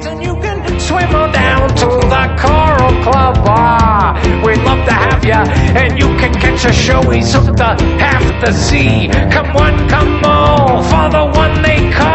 And you can swim on down to the Coral Club. We'd love to have ya, and you can catch a show. He's hooked to half the sea. Come one, come all, for the one they call